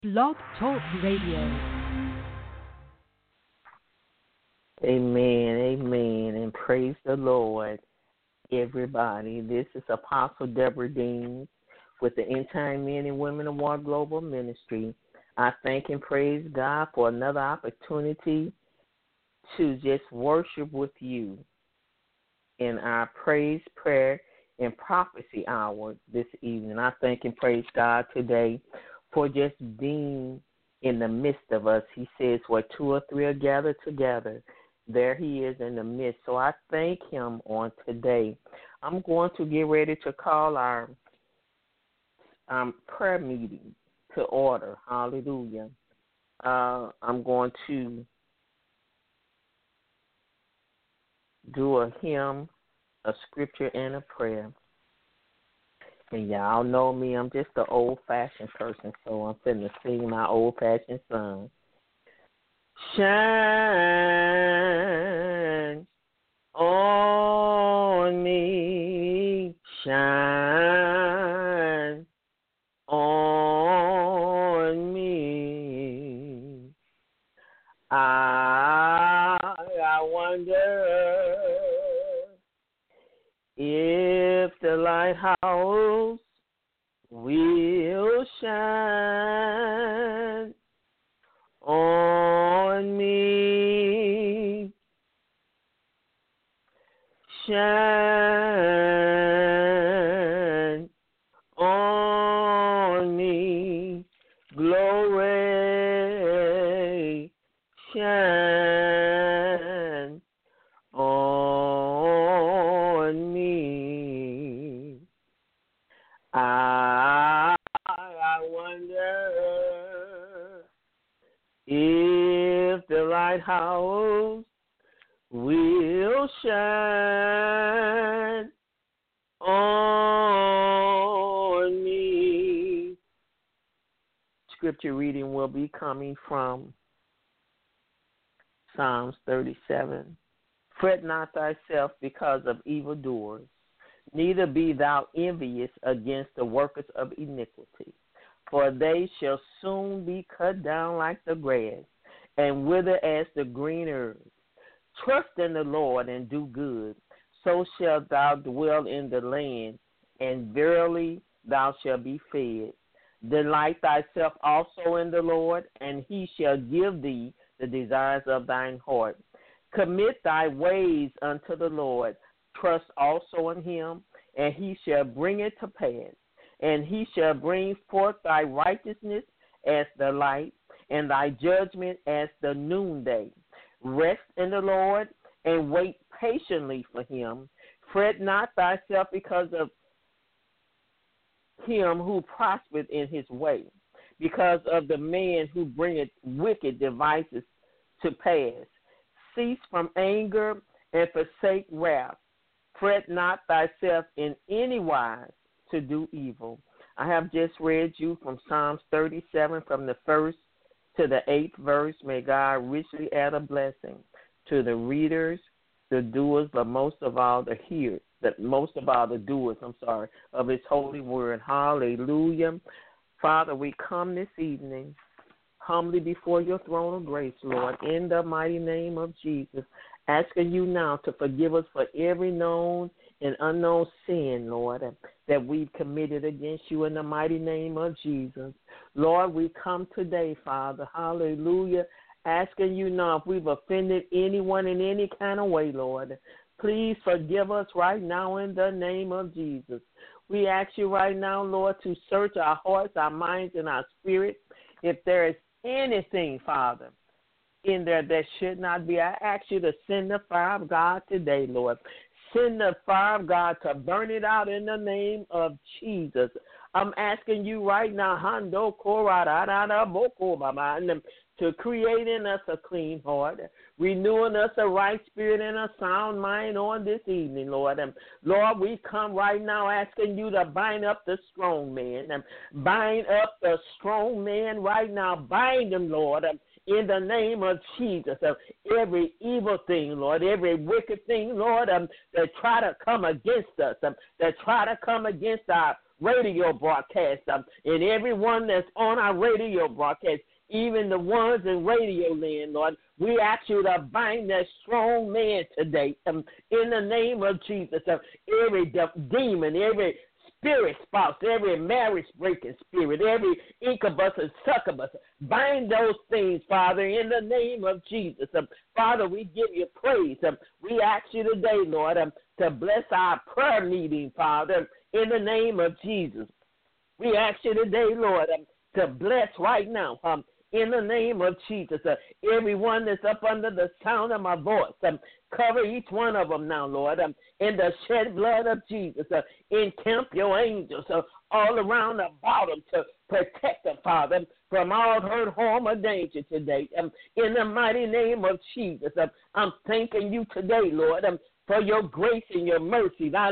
Blog Talk Radio. Amen, amen, and praise the Lord, everybody. This is Apostle Deborah Dean with the End Time Men and Women of War Global Ministry. I thank and praise God for another opportunity to just worship with you in our praise, prayer, and prophecy hour this evening. I thank and praise God today for just being in the midst of us. He says, where two or three are gathered together, there he is in the midst. So I thank him on today. I'm going to get ready to call our prayer meeting to order. Hallelujah. I'm going to do a hymn, a scripture, and a prayer. And y'all know me, I'm just an old-fashioned person, so I'm finna sing my old-fashioned song. Shine on me, shine on me. I wonder if the lighthouse will shine on me, shine on me, glory, shine on me. I wonder if the lighthouse will shine on me. Scripture reading will be coming from Psalms 37. Fret not thyself because of evildoers, neither be thou envious against the workers of iniquity, for they shall soon be cut down like the grass, and wither as the green herb. Trust in the Lord and do good, so shalt thou dwell in the land, and verily thou shalt be fed. Delight thyself also in the Lord, and he shall give thee the desires of thine heart. Commit thy ways unto the Lord. Trust also in him, and he shall bring it to pass. And he shall bring forth thy righteousness as the light, and thy judgment as the noonday. Rest in the Lord, and wait patiently for him. Fret not thyself because of him who prospereth in his way, because of the man who bringeth wicked devices to pass. Cease from anger and forsake wrath. Fret not thyself in any wise to do evil. I have just read you from Psalms 37 from the 1st to the 8th verse. May God richly add a blessing to the readers, the doers, but most of all the hearers, of his holy word. Hallelujah. Father, we come this evening humbly before your throne of grace, Lord, in the mighty name of Jesus, asking you now to forgive us for every known and unknown sin, Lord, that we've committed against you in the mighty name of Jesus. Lord, we come today, Father, hallelujah, asking you now if we've offended anyone in any kind of way, Lord. Please forgive us right now in the name of Jesus. We ask you right now, Lord, to search our hearts, our minds, and our spirit. If there is anything, Father, in there that should not be, I ask you to send the fire of God today, Lord. Send the fire of God to burn it out in the name of Jesus. I'm asking you right now, Hando Korada Boko Mama, to create in us a clean heart, renewing us a right spirit and a sound mind on this evening, Lord. And Lord, we come right now asking you to bind up the strong man. Bind up the strong man right now. Bind him, Lord, in the name of Jesus. Every evil thing, Lord, every wicked thing, Lord, that try to come against us, that try to come against our radio broadcast, and everyone that's on our radio broadcast, even the ones in Radio Land, Lord. We ask you to bind that strong man today in the name of Jesus. Every demon, every spirit spouse, every marriage breaking spirit, every incubus and succubus, bind those things, Father, in the name of Jesus. Father, we give you praise. We ask you today, Lord, to bless our prayer meeting, Father, in the name of Jesus. We ask you today, Lord, to bless right now, in the name of Jesus. Everyone that's up under the sound of my voice, cover each one of them now, Lord, in the shed blood of Jesus. Encamp your angels all around about them to protect them, Father, from all hurt, harm, or danger today. In the mighty name of Jesus, I'm thanking you today, Lord, for your grace and your mercy. In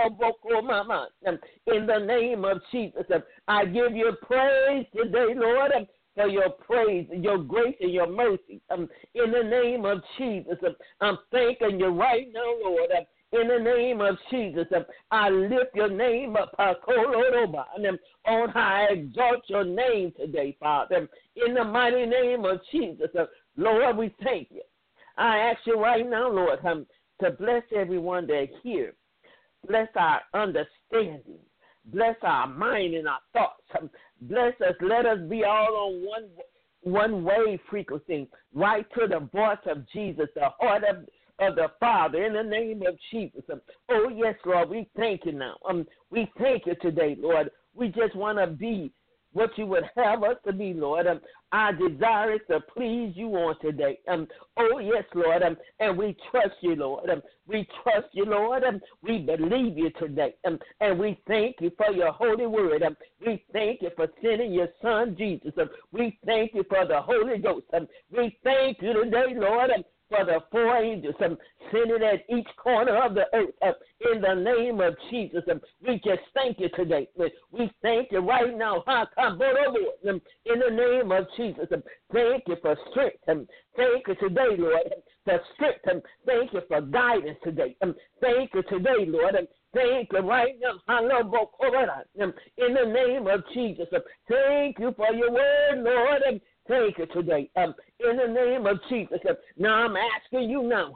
the name of Jesus, I give you praise today, Lord, for your praise, your grace, and your mercy. In the name of Jesus, I'm thanking you right now, Lord. In the name of Jesus, I lift your name up. On high, exalt your name today, Father. In the mighty name of Jesus, Lord, we thank you. I ask you right now, Lord, to bless everyone that's here. Bless our understanding. Bless our mind and our thoughts. Bless us. Let us be all on one wave frequency, right to the voice of Jesus, the heart of the Father, in the name of Jesus. Oh, yes, Lord, we thank you now. We thank you today, Lord. We just want to be what you would have us to be, Lord. Our desire is to please you on today. Oh, yes, Lord, and we trust you, Lord. We trust you, Lord. We believe you today, and we thank you for your holy word. We thank you for sending your son, Jesus. We thank you for the Holy Ghost. We thank you today, Lord, for the four angels sending at each corner of the earth in the name of Jesus. We just thank you today. We thank you right now in the name of Jesus. Thank you for strength. Thank you today, Lord, for strength. Thank you for guidance today. Thank you today, Lord. Thank you right now. In the name of Jesus. Thank you for your word, Lord. Thank you today. In the name of Jesus. Now I'm asking you now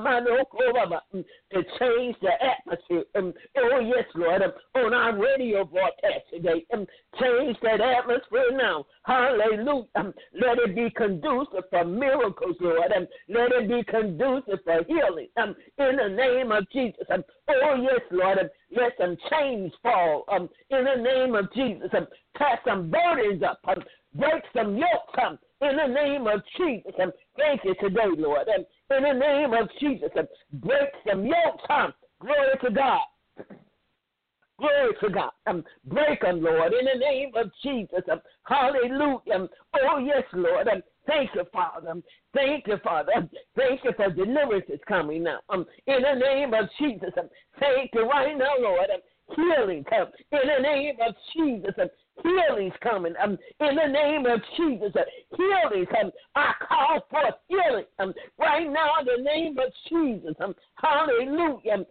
to change the atmosphere. Oh, yes, Lord. On our radio broadcast today. Change that atmosphere now. Hallelujah. Let it be conducive for miracles, Lord. Let it be conducive for healing. In the name of Jesus. Oh, yes, Lord. Let some chains fall. In the name of Jesus. Cast some burdens up. Break some yokes in the name of Jesus. Thank you today, Lord. In the name of Jesus, break some yokes. Glory to God. Glory to God. Break them, Lord, in the name of Jesus. Hallelujah. Oh, yes, Lord. Thank you, Father. Thank you, Father. Thank you for deliverance is coming now. In the name of Jesus. Thank you right now, Lord. Healing come in the name of Jesus. Healing's coming. In the name of Jesus, healing. I call forth healing right now in the name of Jesus. Hallelujah.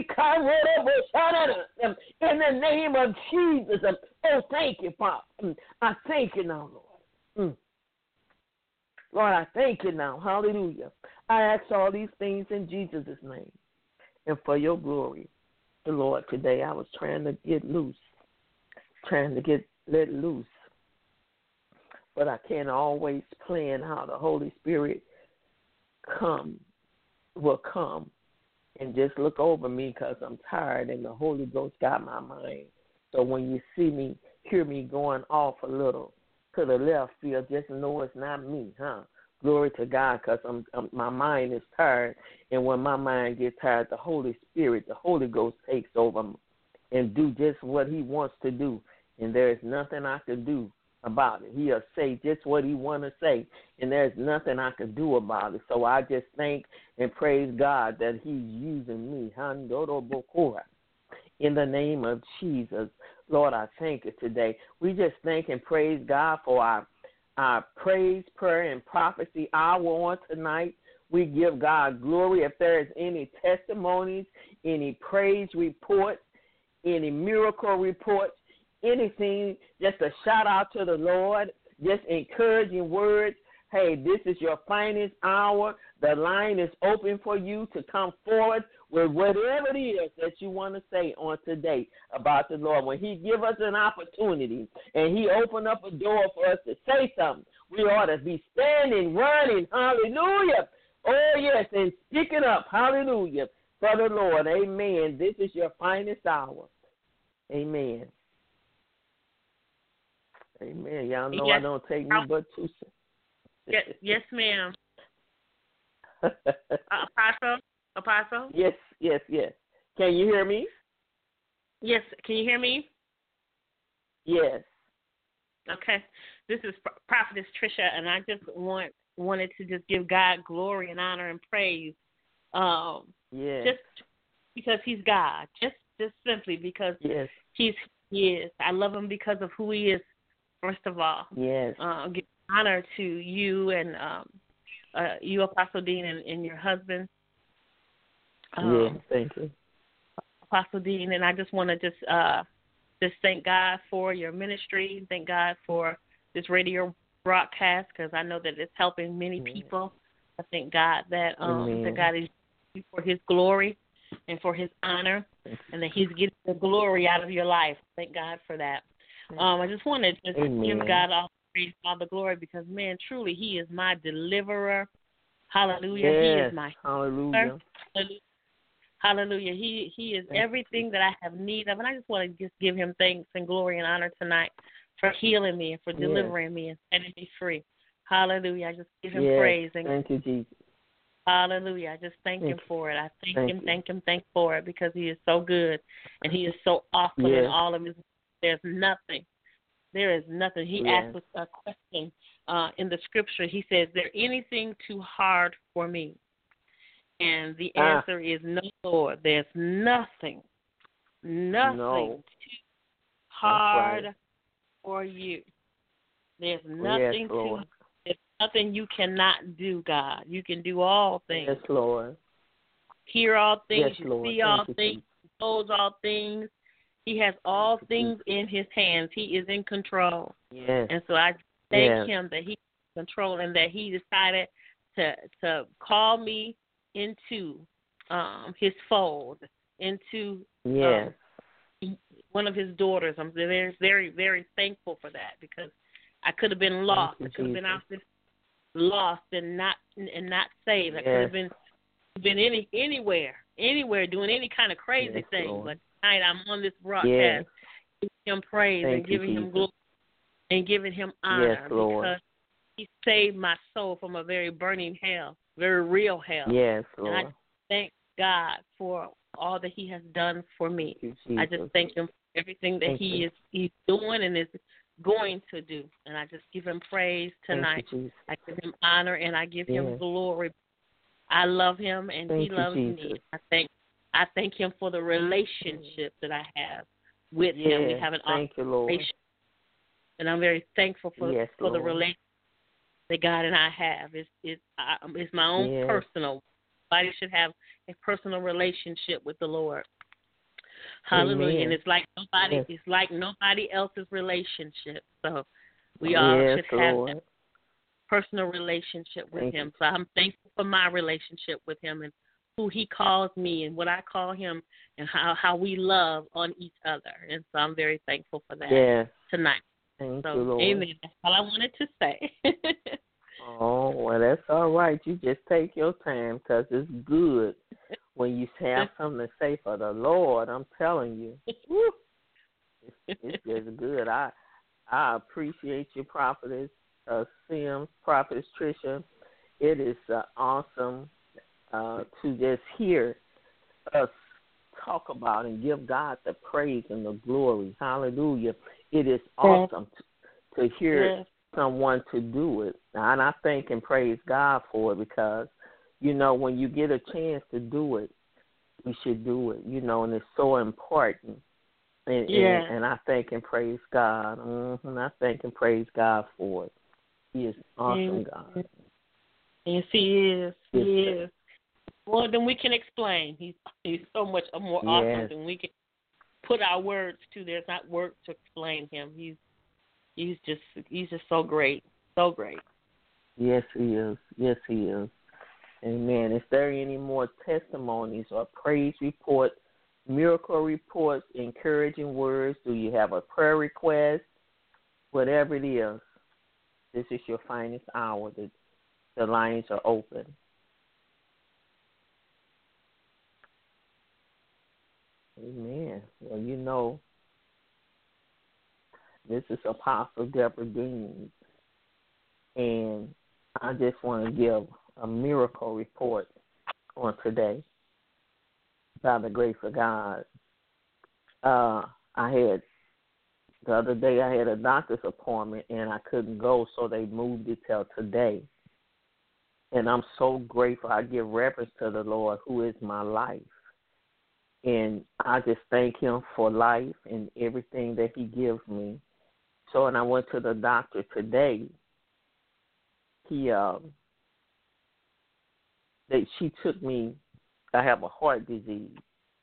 In the name of Jesus. Oh, thank you, Father. I thank you now, Lord. Lord, I thank you now. Hallelujah. I ask all these things in Jesus' name and for your glory. Lord, today I was trying to get loose, trying to get let loose, but I can't always plan how the Holy Spirit will come and just look over me because I'm tired and the Holy Ghost got my mind. So when you see me, hear me going off a little to the left field, just know it's not me, Glory to God, because my mind is tired, and when my mind gets tired, the Holy Spirit, the Holy Ghost takes over and do just what he wants to do, and there is nothing I can do about it. He'll say just what he want to say, and there's nothing I can do about it. So I just thank and praise God that he's using me. In the name of Jesus, Lord, I thank you today. We just thank and praise God for our praise, prayer, and prophecy hour on tonight. We give God glory. If there is any testimonies, any praise reports, any miracle reports, anything, just a shout out to the Lord, just encouraging words. Hey, this is your finest hour. The line is open for you to come forward with whatever it is that you want to say on today about the Lord. When he give us an opportunity and he open up a door for us to say something, we ought to be standing, running, hallelujah. Oh, yes, and speaking up, hallelujah, for the Lord. Amen. This is your finest hour. Amen. Amen. Y'all know yes. I don't take me but 2 cents. Yes, ma'am. Apostle? Yes. Can you hear me? Yes, can you hear me? Yes. Okay. This is Prophetess Trisha, and I just wanted to just give God glory and honor and praise. Yes. Just because he's God. Just simply because yes. he is. I love him because of who he is, first of all. Yes. Give honor to you and you, Apostle Dean, and your husband. Yes, thank you. Apostle Dean, and I just want to just thank God for your ministry. Thank God for this radio broadcast, because I know that it's helping many people. I thank God that God is for his glory and for his honor, and that he's getting the glory out of your life. Thank God for that. I just want to just give God all the praise, all the glory, because, man, truly, he is my deliverer. Hallelujah. Yes. He is my hallelujah. Hallelujah. He is everything that I have need of, and I just want to just give him thanks and glory and honor tonight for healing me and for delivering me and setting me free. Hallelujah. I just give him praise. And thank you, Jesus. Hallelujah. I just thank him for it. I thank him for it, because he is so good and he is so awesome in all of his. There is nothing. He asked us a question in the scripture. He says, is there anything too hard for me? And the answer is no, Lord. There's nothing too hard for you. There's nothing there's nothing you cannot do, God. You can do all things. Yes, Lord. Hear all things. Yes, you Lord. see all things. Knows all things. He has all things in his hands. He is in control. Yes. And so I thank him that he's in control and that he decided to call me into his fold, into one of his daughters. I'm very, very, very thankful for that, because I could have been lost. I could have been out there lost and not saved. I could have been anywhere doing any kind of crazy thing. Lord. But tonight I'm on this broadcast, giving him praise and giving him glory and giving him honor, because he saved my soul from a very burning hell, very real hell. Yes, Lord. And I thank God for all that he has done for me. I just thank him for everything that he's doing and is going to do. And I just give him praise tonight. I give him honor and I give him glory. I love him and he loves me. I thank him for the relationship that I have with him. We have an awesome relationship. And I'm very thankful for the relationship that God and I have. It's my own personal. Everybody should have a personal relationship with the Lord. Hallelujah. Amen. And it's like nobody else's relationship. So we all should have that personal relationship with him. So I'm thankful for my relationship with him and who he calls me and what I call him and how we love on each other. And so I'm very thankful for that tonight. Thank you, Lord. Amen. That's all I wanted to say. Oh, well, that's all right. You just take your time, because it's good when you have something to say for the Lord. I'm telling you. It's just good. I appreciate you, Prophetess Sims, Prophetess Trisha. It is awesome to just hear us talk about and give God the praise and the glory. Hallelujah. It is awesome to hear someone to do it. And I thank and praise God for it, because, when you get a chance to do it, you should do it, and it's so important. And I thank and praise God. I thank and praise God for it. He is awesome, God. Yes, he is. He is. More than we can explain. He's so much more awesome than we can put our words to. There's not words to explain him. He's just so great. So great. Yes, he is. Yes, he is. Amen. Is there any more testimonies or praise reports, miracle reports, encouraging words? Do you have a prayer request? Whatever it is, this is your finest hour. The lines are open. Amen. Well, you know, this is Apostle Deborah Dean, and I just want to give a miracle report on today. By the grace of God, the other day I had a doctor's appointment and I couldn't go, so they moved it till today. And I'm so grateful. I give reverence to the Lord, who is my life. And I just thank him for life and everything that he gives me. So when I went to the doctor today, she took me. I have a heart disease,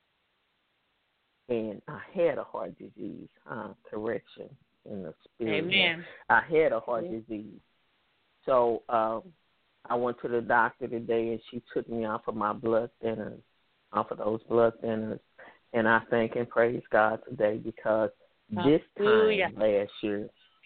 and I had a heart disease. Correction in the spirit. Amen. I had a heart disease. So I went to the doctor today, and she took me off of my blood thinners, off of those blood thinners, and I thank and praise God today because this time last year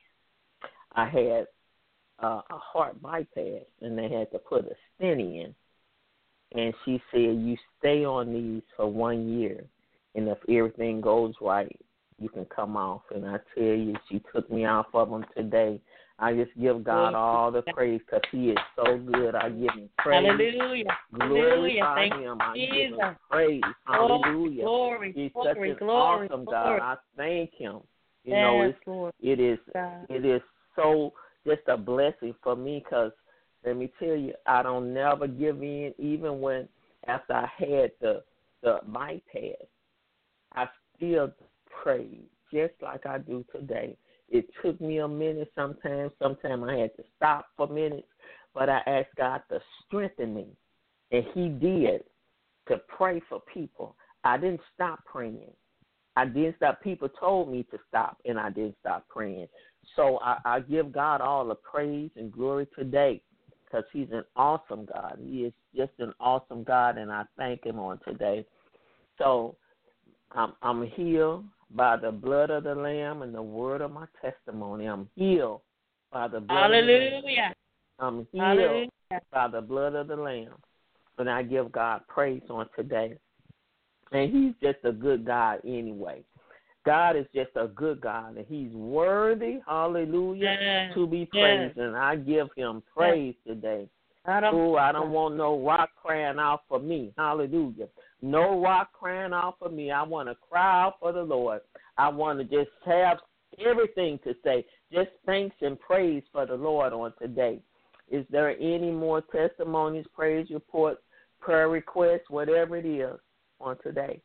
I had a heart bypass, and they had to put a stent in. And she said, you stay on these for 1 year, and if everything goes right, you can come off. And I tell you, she took me off of them today. I just give God all the praise because he is so good. I give him praise. Hallelujah. Glorify him. I give him praise. Hallelujah. Glory. He's such an awesome God. I thank him. You know, it is so just a blessing for me because, let me tell you, I don't never give in, even when after I had the bypass, I still pray just like I do today. It took me a minute sometimes. Sometimes I had to stop for minutes, but I asked God to strengthen me, and he did, to pray for people. I didn't stop praying. I didn't stop. People told me to stop, and I didn't stop praying. So I give God all the praise and glory today because he's an awesome God. He is just an awesome God, and I thank him on today. So I'm healed by the blood of the Lamb and the word of my testimony. I'm healed by the blood of the Lamb. I'm healed by the blood of the Lamb. And I give God praise on today. And he's just a good God anyway. God is just a good God, and he's worthy, hallelujah, to be praised. And I give him praise today. I don't want no rock crying out for me. Hallelujah. No rock crying out for me. I want to cry out for the Lord. I want to just have everything to say. Just thanks and praise for the Lord on today. Is there any more testimonies, praise reports, prayer requests, whatever it is on today?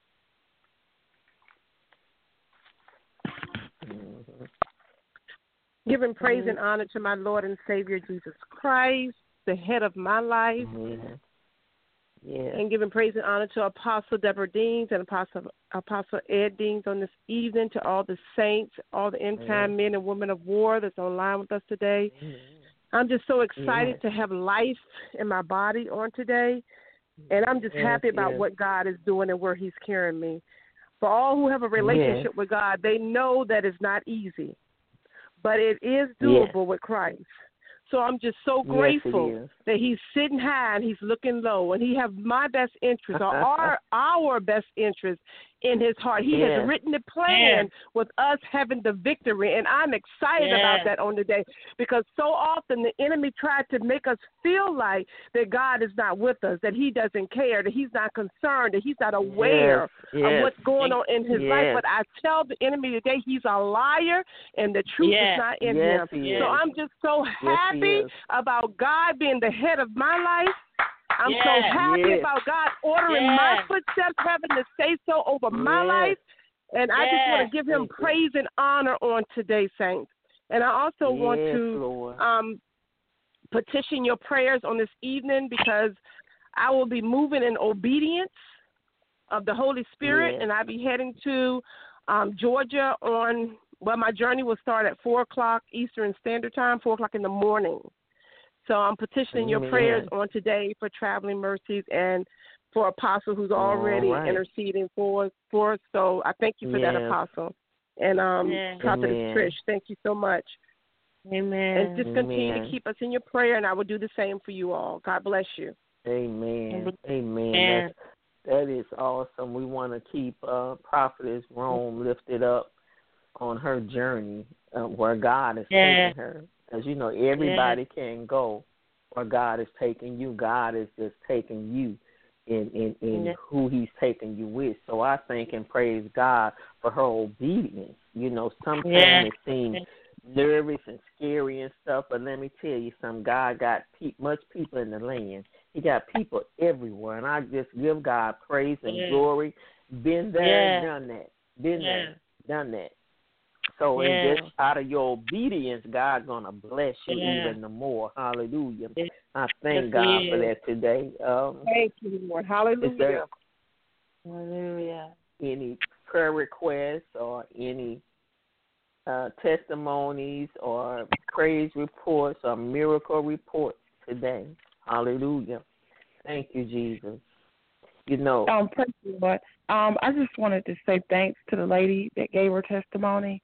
Giving praise and honor to my Lord and Savior Jesus Christ, the head of my life. And giving praise and honor to Apostle Deborah Deans and Apostle Ed Deans on this evening, to all the saints, all the end-time men and women of war that's online with us today. I'm just so excited to have life in my body on today, and I'm just happy about what God is doing and where he's carrying me. For all who have a relationship with God, they know that it's not easy, but it is doable with Christ. So I'm just so grateful that he's sitting high and he's looking low, and he has my best interest, or our best interest in his heart. He has written the plan with us having the victory, and I'm excited about that on the day, because so often the enemy tried to make us feel like that God is not with us, that he doesn't care, that he's not concerned, that he's not aware of what's going on in his life. But I tell the enemy today he's a liar and the truth is not in him. So I'm just so happy about God being the head of my life. I'm so happy about God ordering my footsteps, having to say so over my life. And I just want to give him praise and honor on today, saints. And I also want to petition your prayers on this evening, because I will be moving in obedience of the Holy Spirit, and I'll be heading to Georgia on, my journey will start at 4 o'clock Eastern Standard Time, 4 o'clock in the morning. So I'm petitioning your prayers on today for traveling mercies and for Apostle who's already interceding for us. So I thank you for that, Apostle. And Prophetess Trish, thank you so much. Amen. And just continue to keep us in your prayer, and I will do the same for you all. God bless you. Amen. Amen. That is awesome. We want to keep Prophetess Rome lifted up on her journey where God is taking her. As you know, everybody can go where God is taking you. God is just taking you in who he's taking you with. So I thank and praise God for her obedience. You know, sometimes it seems nervous and scary and stuff, but let me tell you something. God got much people in the land. He got people everywhere, and I just give God praise and glory. Been there, done that. Been there, done that. So and just out of your obedience, God's going to bless you even the more. Hallelujah. I thank God for that today. Thank you, Lord. Hallelujah. Is there Hallelujah. any prayer requests or any testimonies or praise reports or miracle reports today? Hallelujah. Thank you, Jesus. You know. Praise the Lord. I just wanted to say thanks to the lady that gave her testimony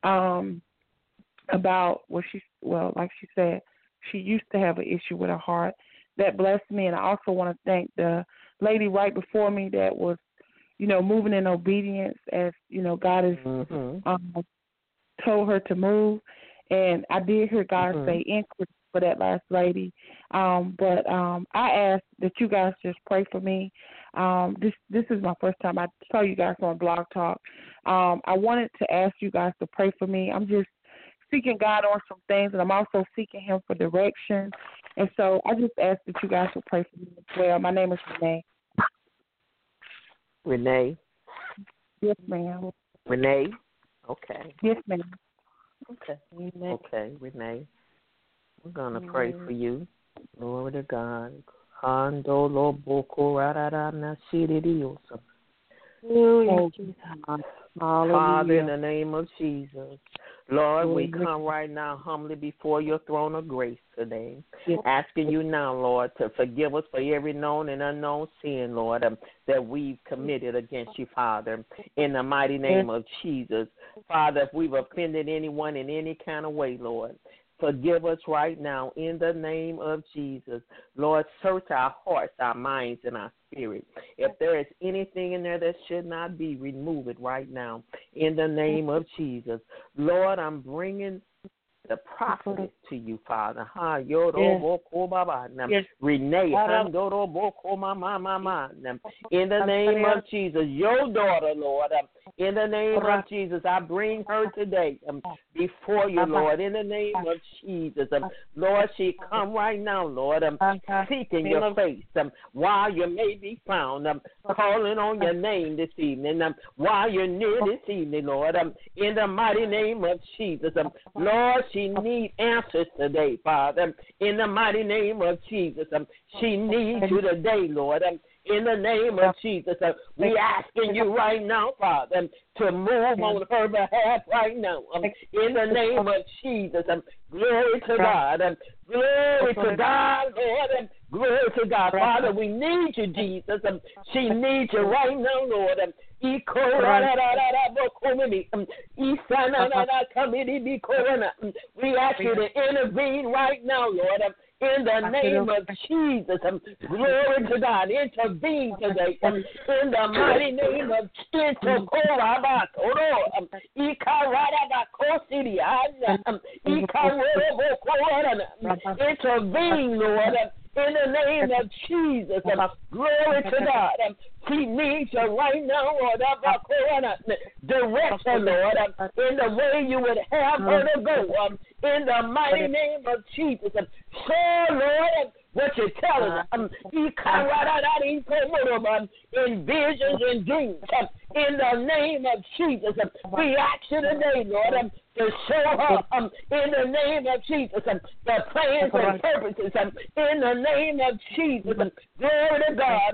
about like she said, she used to have an issue with her heart. That blessed me, and I also want to thank the lady right before me that was, moving in obedience as, God has told her to move. And I did hear God say increase for that last lady. But I asked that you guys just pray for me. This is my first time I saw you guys on Blog Talk. I wanted to ask you guys to pray for me. I'm just seeking God on some things, and I'm also seeking him for direction. And so I just ask that you guys will pray for me as well. My name is Renee. Renee? Yes, ma'am. Renee? Okay. Yes, ma'am. Okay. Okay, Renee. We're going to pray for you. Glory to God. Father, in the name of Jesus, Lord, we come right now humbly before your throne of grace today, asking you now, Lord, to forgive us for every known and unknown sin, Lord, that we've committed against you, Father, in the mighty name of Jesus. Father, if we've offended anyone in any kind of way, Lord, forgive us right now in the name of Jesus. Lord, search our hearts, our minds, and our spirit. If there is anything in there that should not be, remove it right now in the name of Jesus. Lord, I'm bringing the prophet to you, Father. Renee, in the name of Jesus, your daughter, Lord, in the name of Jesus, I bring her today before you, Lord, in the name of Jesus. Lord, she come right now, Lord, seeking your face while you may be found, calling on your name this evening, while you're near this evening, Lord, in the mighty name of Jesus. Lord, she needs answers today, Father, in the mighty name of Jesus. She needs you today, Lord. In the name of Jesus, we asking you right now, Father, to move on her behalf right now. In the name of Jesus, glory to God. Glory to God, Lord. Glory to God. Father, we need you, Jesus. She needs you right now, Lord. We ask you to intervene right now, Lord. In the name of Jesus, glory to God, intervene today. In the mighty name of Jesus, intervene, Lord. In the name of Jesus, glory to God. She needs you right now, Lord. Direct her, Lord, in the way you would have her to go. In the mighty name of Jesus. Show, Lord, what you're telling us. In visions and dreams. In the name of Jesus. We ask you today, Lord, to show her in the name of Jesus the plans and purposes in the name of Jesus. Glory to God.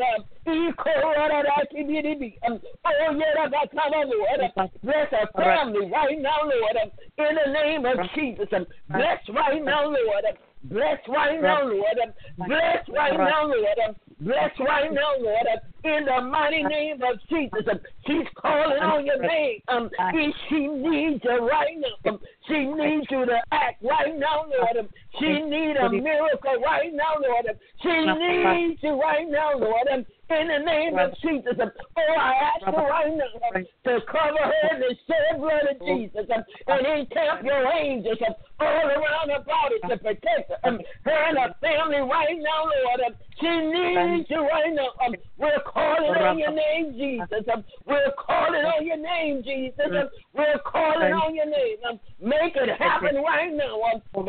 Bless her family right now, Lord, in the name of Jesus. Bless right now, Lord. Bless right now, Lord. Bless right now, Lord. Bless right now, Lord. In the mighty name of Jesus. She's calling on your name. She needs you right now. She needs you to act right now, Lord. She needs a miracle right now, Lord. She needs you right now, Lord. In the name of Jesus. Oh, I ask you right now to cover her in the shed blood of Jesus and encamp your angels all around her body to protect her and her family right now, Lord. She needs you right now. We're calling on your name, Jesus. We're calling on your name, Jesus. We're calling on your name. Make it happen right now.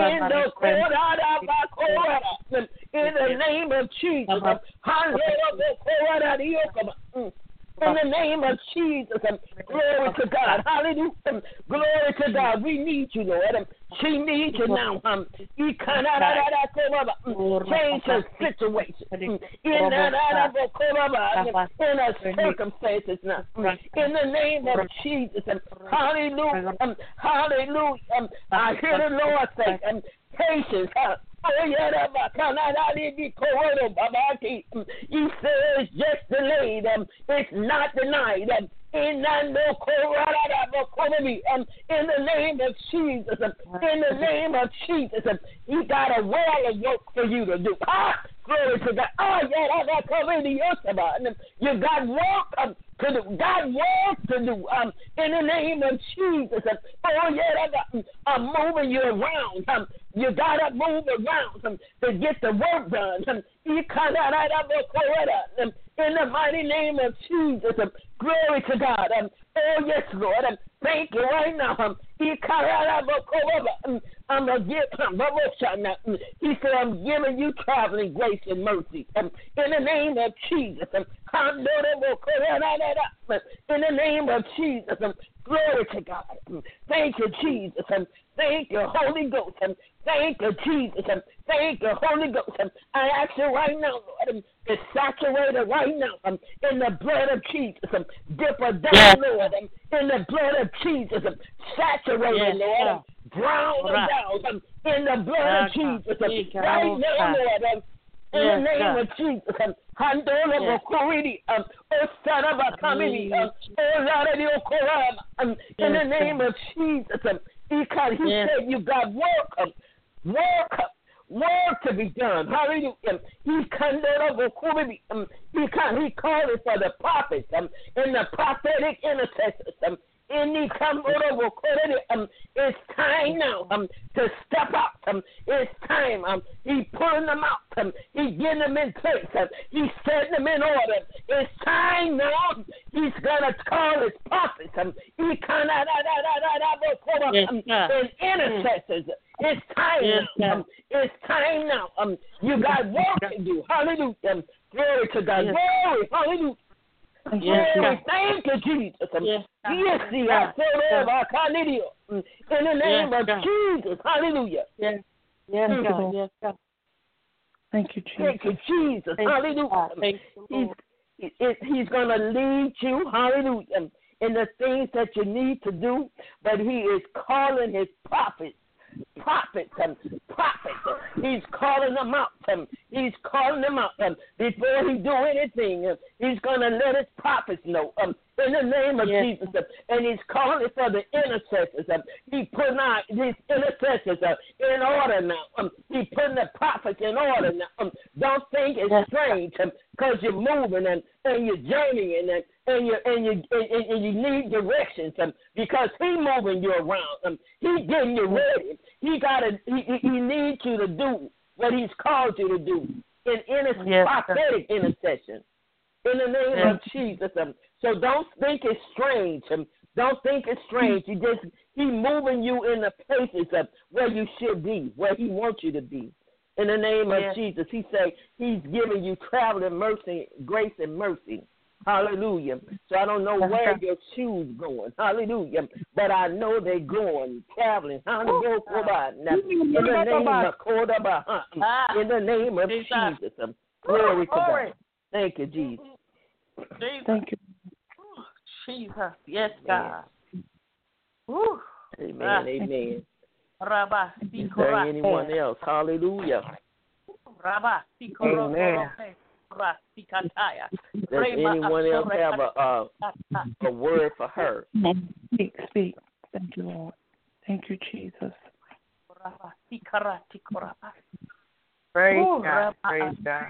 In the name of Jesus. In the name of Jesus, glory to God. Hallelujah. Glory to God. We need you, Lord. She needs you now. Change her situation. In her circumstances now. In the name of Jesus. Hallelujah. Hallelujah. I hear the Lord say, patience. He says just delayed. It's not denied. In the name of Jesus. In the name of Jesus. He got a well of work for you to do. Glory to God. You got work to do. God wants to do. In the name of Jesus. I'm moving you around. You got to move around to get the work done. In the mighty name of Jesus. Glory to God. Oh, yes, Lord. Thank you right now. I'm going to give He said, I'm giving you traveling grace and mercy. In the name of Jesus. In the name of Jesus. Glory to God. Thank you, Jesus. Thank you, Holy Ghost. Thank you, Jesus. Thank you, Holy Ghost. I ask you right now, Lord, to saturate her right now in the blood of Jesus. Dip her down, Lord, in the blood of Jesus. Saturate her, Lord. Drown her down in the blood of Jesus. Right now, Lord. In the name of Jesus. In the name of Jesus. Because he said you got work to be done. Hallelujah. He called it for the prophets and the prophetic intercessors. It's time now to step up. It's time. He's pulling them out. He's getting them in place. He's setting them in order. It's time now. He's going to call his prophets and intercessors. It's time now. It's time now. You got work to do. Hallelujah. Glory to God. Glory. Hallelujah. Yes, thank you, Jesus. Yes, in the name of Jesus. Hallelujah. Yes, God. Yes, God. Thank you, Jesus. Thank you, Jesus. Hallelujah. He's going to lead you, hallelujah, in the things that you need to do, but he is calling his prophets. He's calling them out. He's calling them out. Before he do anything, he's going to let his prophets know. In the name of Jesus. And he's calling for the intercessors. He's putting out these intercessors in order now. He's putting the prophets in order now. Don't think it's strange because you're moving and you're journeying and you need directions because he's moving you around. He's getting you ready. He needs you to do what he's called you to do in prophetic intercession. In the name of Jesus. So don't think it's strange. Don't think it's strange. He's moving you in the places where you should be, where he wants you to be. In the name of Jesus, he said he's giving you traveling mercy, grace and mercy. Hallelujah. So I don't know where your shoes going. Hallelujah. But I know they're going, traveling. Hallelujah. In the name of Jesus. Glory to God. Thank you, Jesus. Thank you. Jesus. Yes, God. Amen. Amen. Is there anyone else? Hallelujah. Amen. Does anyone else have a word for her? Speak. Thank you, Lord. Thank you, Jesus. Praise God. Praise God.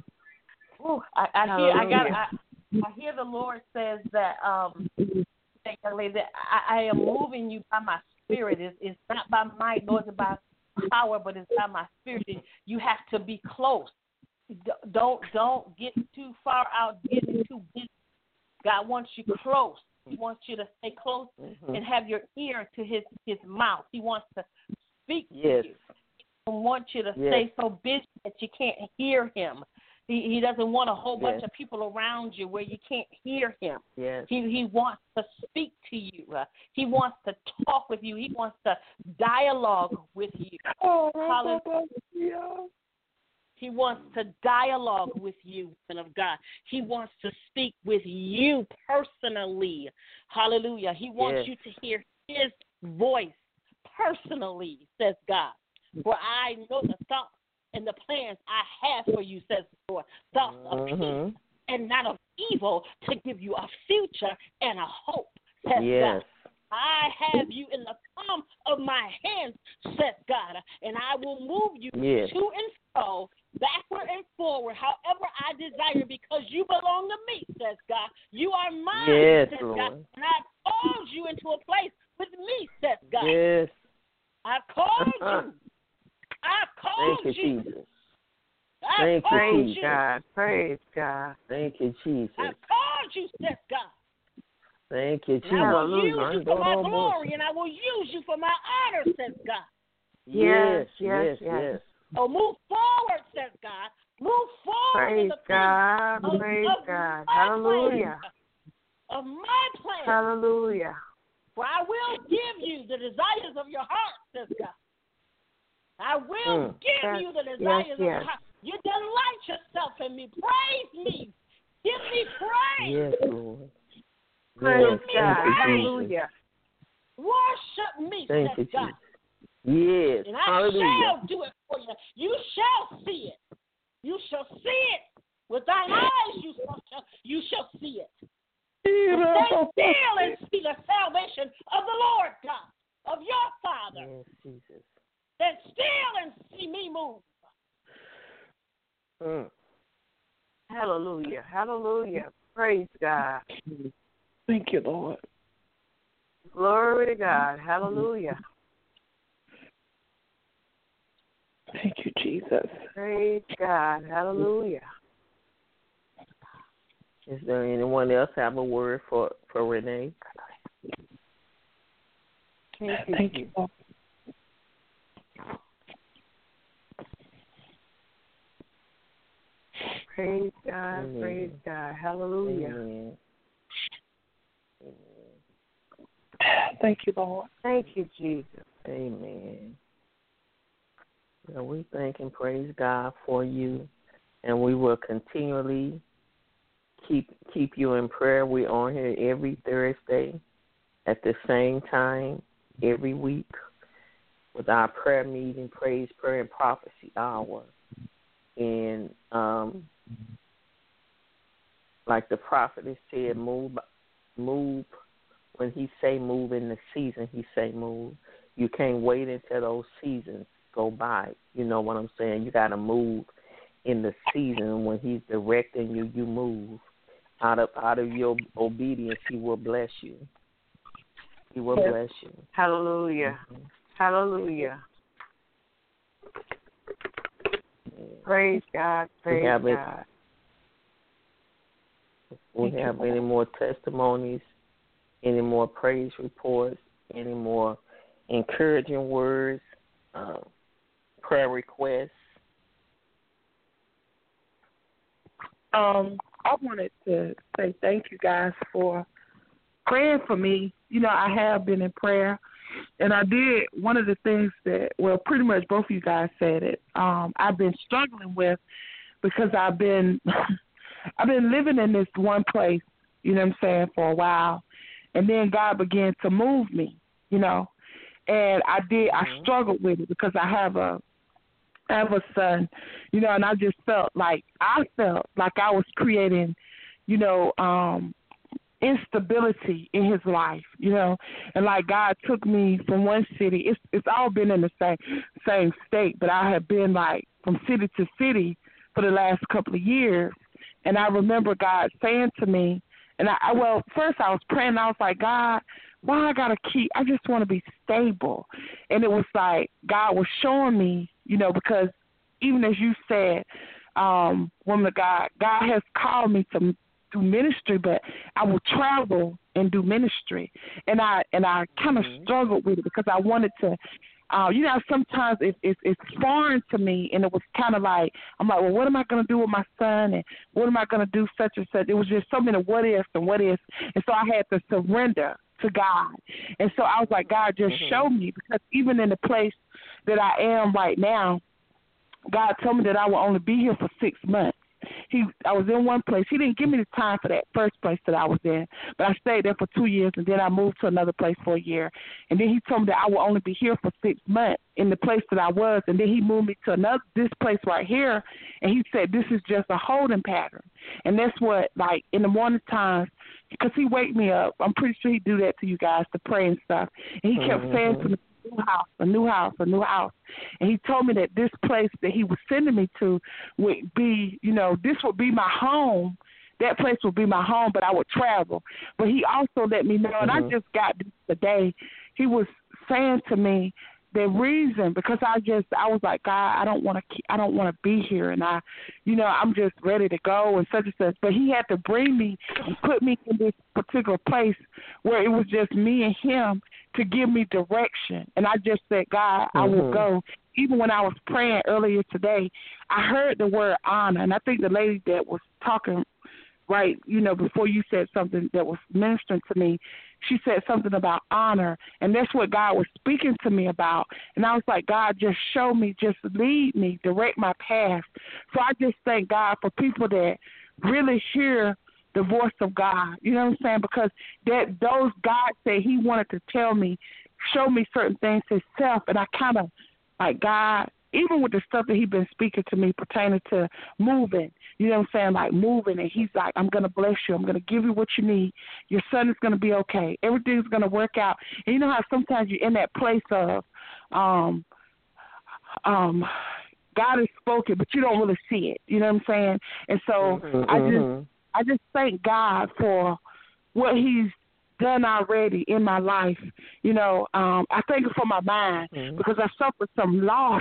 I hear the Lord says that that I am moving you by my spirit. It's not by might nor is it by power, but it's by my spirit. You have to be close. Don't get too far out, getting too busy. God wants you close. He wants you to stay close and have your ear to his mouth. He wants to speak to you. He doesn't want you to stay so busy that you can't hear him. He doesn't want a whole bunch of people around you where you can't hear him. Yes. He wants to speak to you. He wants to talk with you. He wants to dialogue with you. Hallelujah. He wants to dialogue with you, man of God. He wants to speak with you personally. Hallelujah. He wants you to hear his voice personally, says God. For I know the thoughts and the plans I have for you, says the Lord. Thoughts of peace and not of evil, to give you a future and a hope, says God. I have you in the palm of my hands, says God, and I will move you to and fro, backward and forward, however I desire, because you belong to me, says God. You are mine, says God, and I've called you into a place with me, says God. Yes. I've called you. I've called Thank you, Jesus. I've called you. God. Praise God. Thank you, Jesus. I've called you, says God. Thank you, Jesus. I will use you for my glory, and I will use you for my honor, says God. Yes. Oh, move forward, says God. Move forward in the God. Praise God. Hallelujah. Of my plan. Hallelujah. For I will give you the desires of your heart, says God. I will give you the desires of your heart. You delight yourself in me. Praise me. Give me praise. Yes, Lord. Praise God. Hallelujah. Worship me, says God. Yes. And I shall do it for you. You shall see it. You shall see it. With thine eyes you shall see it. Stand still and see the salvation of the Lord God, of your Father. Yes, Jesus. Stand still and see me move. Hallelujah. Hallelujah. Praise God. Thank you, Lord. Glory to God. Hallelujah. Thank you, Jesus. Praise God. Hallelujah. Is there anyone else have a word for Renee? Thank you, Lord. Praise God. Amen. Praise God. Hallelujah. Amen. Thank you, Lord. Thank you, Jesus. Amen. Well, we thank and praise God for you, and we will continually keep you in prayer. We're on here every Thursday at the same time every week with our prayer meeting, praise, prayer, and prophecy hour. And like the prophet has said, move. When he say move in the season, he say move. You can't wait until those seasons go by. You know what I'm saying? You got to move in the season. When he's directing you, you move. Out of your obedience, he will bless you. He will bless you. Hallelujah. Mm-hmm. Hallelujah. Praise God. Praise God. We have any more testimonies, any more praise reports, any more encouraging words, prayer requests, I wanted to say thank you guys for praying for me. You know, I have been in prayer, and I did one of the things that, well, pretty much both of you guys said it. I've been struggling with because I've been living in this one place, you know what I'm saying, for a while, and then God began to move me, you know, and I struggled with it because I have a son, you know, and I just felt like I was creating, you know, instability in his life, you know, and like God took me from one city. It's all been in the same state, but I have been like from city to city for the last couple of years, and I remember God saying to me, and first I was praying, and I was like, God, why I just want to be stable, and it was like God was showing me, you know, because even as you said, woman of God has called me to do ministry, but I will travel and do ministry, and I kind of struggled with it because I wanted to, you know, sometimes it's foreign to me, and it was kind of like, I'm like, well, what am I going to do with my son, and what am I going to do, such and such. It was just so many what ifs, and so I had to surrender to God, and so I was like, God, just show me, because even in the place that I am right now, God told me that I will only be here for 6 months. I was in one place. He didn't give me the time for that first place that I was in, but I stayed there for 2 years, and then I moved to another place for a year. And then he told me that I will only be here for 6 months in the place that I was, and then he moved me to this place right here, and he said this is just a holding pattern. And that's what, like, in the morning times, because he wake me up, I'm pretty sure he do that to you guys to pray and stuff, and he kept saying to me, a new house. And he told me that this place that he was sending me to would be, you know, this would be my home. That place would be my home, but I would travel. But he also let me know, and I just got this today, he was saying to me the reason, because I was like, God, I don't want to be here, and I'm just ready to go and such and such. But he had to bring me and put me in this particular place where it was just me and him to give me direction. And I just said, God, I will go. Even when I was praying earlier today, I heard the word honor, and I think the lady that was talking right, you know, before you said something that was ministering to me, she said something about honor, and that's what God was speaking to me about. And I was like, God, just show me, just lead me, direct my path. So I just thank God for people that really hear the voice of God. You know what I'm saying? Because those God said he wanted to tell me, show me certain things himself, and I kind of like, God, even with the stuff that he's been speaking to me pertaining to moving, you know what I'm saying, like moving, and he's like, I'm going to bless you. I'm going to give you what you need. Your son is going to be okay. Everything's going to work out. And you know how sometimes you're in that place of God has spoken, but you don't really see it. You know what I'm saying? And so I just thank God for what he's done already in my life. You know, I thank him for my mind because I suffered some loss.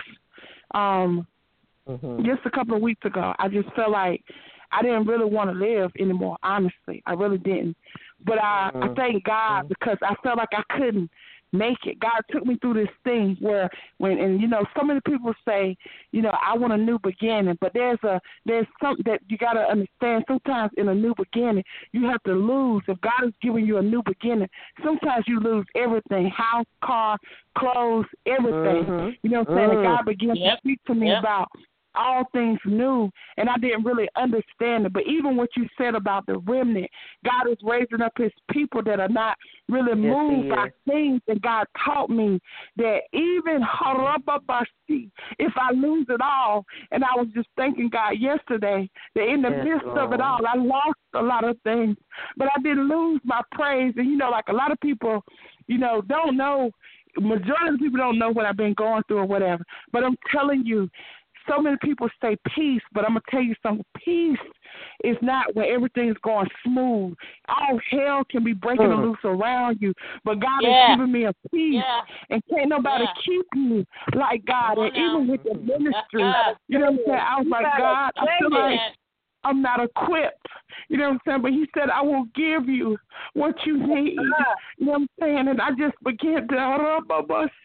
Just a couple of weeks ago, I just felt like I didn't really want to live anymore, honestly. I really didn't. But I thank God because I felt like I couldn't make it. God took me through this thing where you know, so many people say, you know, I want a new beginning, but there's something that you got to understand. Sometimes in a new beginning, you have to lose. If God is giving you a new beginning, sometimes you lose everything, house, car, clothes, everything. You know what I'm saying? And God began to speak to me about all things new, and I didn't really understand it. But even what you said about the remnant, God is raising up his people that are not really moved by things, and God taught me that even if I lose it all, and I was just thanking God yesterday that in the midst of it all, I lost a lot of things, but I didn't lose my praise. And, you know, like a lot of people, you know, don't know, majority of the people don't know what I've been going through or whatever, but I'm telling you, so many people say peace, but I'm going to tell you something. Peace is not when everything's going smooth. All hell can be breaking loose around you, but God is giving me a peace, and can't nobody keep you like God. And even with the ministry, you know what I'm saying? I was like, God, I feel like I'm not equipped. You know what I'm saying? But he said, I will give you what you need. You know what I'm saying? And I just began to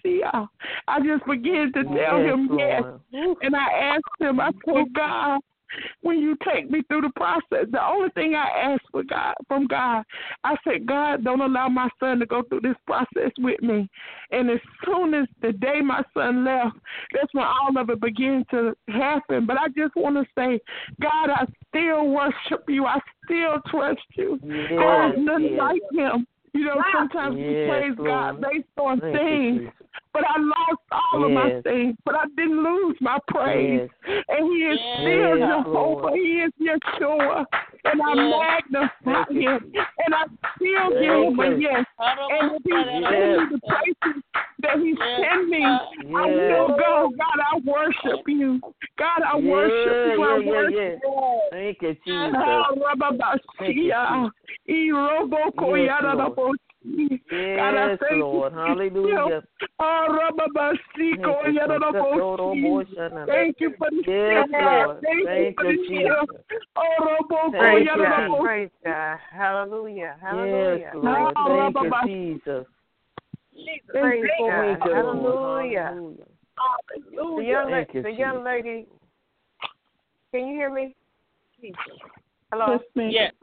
tell him yes. And I asked him, I said, God, when you take me through the process. The only thing I ask from God, I said, God, don't allow my son to go through this process with me. And as soon as the day my son left, that's when all of it began to happen. But I just want to say, God, I still worship you. I still trust you. There's nothing like him. You know, sometimes we praise God based on things, but I lost all of my things, but I didn't lose my praise. And he is still Jehovah. He is Yeshua. And I magnify him. And I still give him a yes. And if he sends me the places that he sent me, I will go. God, I worship you. God, I worship you. I worship you. Thank you, Jesus. God, I thank Lord. Hallelujah. Thank you for the Lord. Thank you, Jesus. Praise God. Hallelujah. Hallelujah. Yes, Lord. Thank you, Jesus. Praise God. Hallelujah. The young lady, can you hear me? Hello? Yes.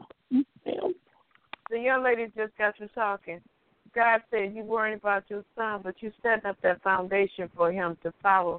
The young lady just got you talking. God said you worrying about your son, but you setting up that foundation for him to follow.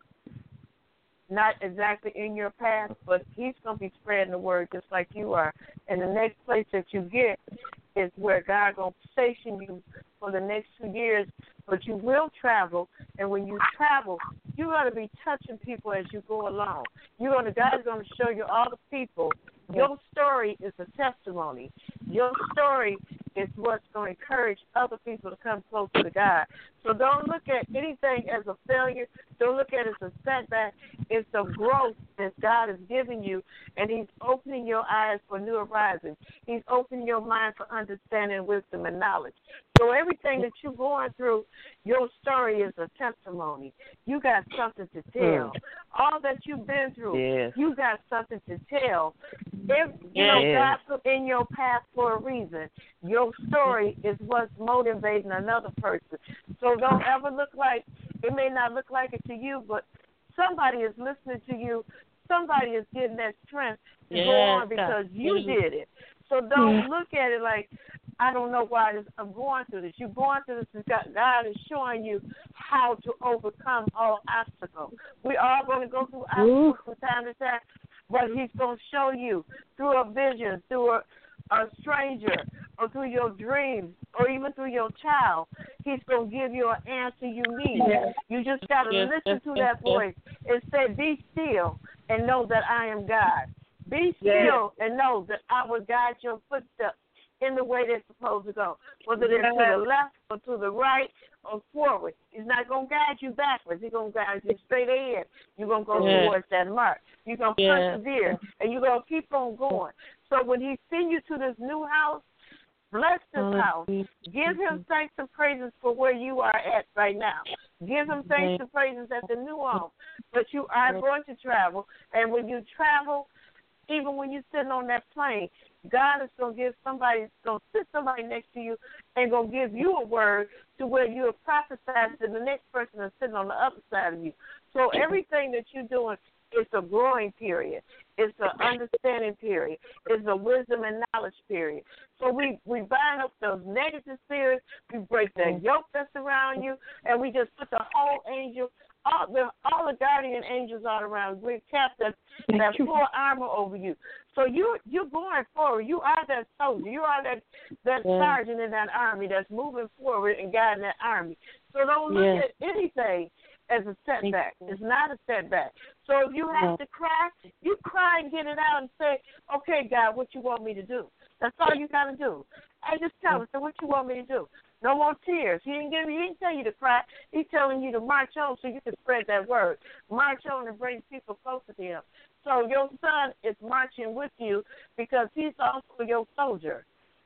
Not exactly in your path, but he's going to be spreading the word just like you are. And the next place that you get is where God going to station you for the next 2 years. But you will travel, and when you travel, you're going to be touching people as you go along. God is going to show you all the people. Your story is a testimony. Your story is what's going to encourage other people to come closer to God. So don't look at anything as a failure. Don't look at it as a setback. It's a growth that God is giving you, and he's opening your eyes for new horizons. He's opening your mind for understanding, wisdom, and knowledge. So everything that you're going through, your story is a testimony. You got something to tell. All that you've been through, you got something to tell. If God put in your path for a reason, your story is what's motivating another person. So don't ever look like, it may not look like it to you, but somebody is listening to you. Somebody is getting that strength to go on because you did it. So don't look at it like, I don't know why I'm going through this. You're going through this because God is showing you how to overcome all obstacles. We are going to go through obstacles from time to time, but he's going to show you through a vision, through a stranger, or through your dreams, or even through your child. He's going to give you an answer you need. You just got to listen to that voice and say, be still and know that I am God. Be still and know that I will guide your footsteps in the way they're supposed to go, whether they're to the left or to the right or forward. He's not going to guide you backwards. He's going to guide you straight ahead. You're going to go towards that mark. You're going to persevere, and you're going to keep on going. So when he sends you to this new house, bless this house. Give him thanks and praises for where you are at right now. Give him thanks and praises at the new home. But you are going to travel, and when you travel, even when you're sitting on that plane, God is going to sit somebody next to you and going to give you a word to where you are prophesying to the next person that's sitting on the other side of you. So everything that you're doing is a growing period. It's an understanding period. It's a wisdom and knowledge period. So we bind up those negative spirits. We break that yoke that's around you, and we just put the whole angel, all the guardian angels all around. We cast that full armor over you. So you're going forward. You are that soldier. You are that sergeant in that army that's moving forward and guiding that army. So don't look at anything as a setback. It's not a setback. So if you have to cry, you cry and get it out and say, okay, God, what you want me to do? That's all you got to do. I just tell him, so what you want me to do? No more tears. He didn't tell you to cry. He's telling you to march on so you can spread that word. March on and bring people closer to him. So your son is marching with you because he's also your soldier.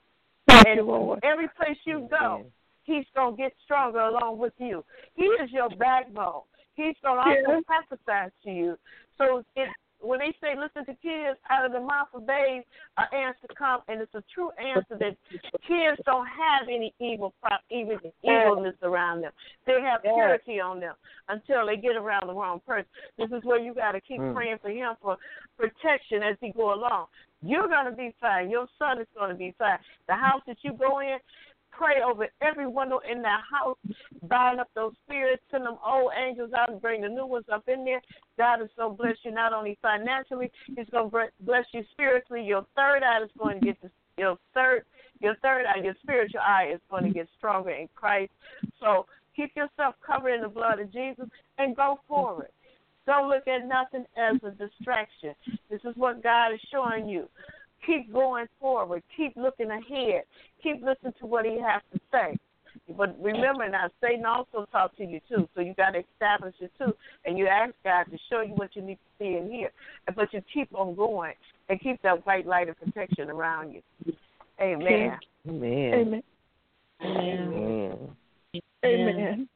And every place you go, he's going to get stronger along with you. He is your backbone. He's going to also prophesy to you. So when they say listen to kids out of the mouth of babes are answer come, and it's a true answer that kids don't have any evilness around them. They have purity on them until they get around the wrong person. This is where you got to keep praying for him for protection as he go along. You're going to be fine. Your son is going to be fine. The house that you go in, pray over every window in that house, bind up those spirits, send them old angels out and bring the new ones up in there. God is going to bless you not only financially, he's going to bless you spiritually. Your third eye is going to get your third eye, your spiritual eye is going to get stronger in Christ. So keep yourself covered in the blood of Jesus and go forward. Don't look at nothing as a distraction. This is what God is showing you. Keep going forward. Keep looking ahead. Keep listening to what he has to say. But remember now, Satan also talks to you too, so you got to establish it too. And you ask God to show you what you need to see and hear. But you keep on going and keep that white light of protection around you. Amen. Amen. Amen. Amen.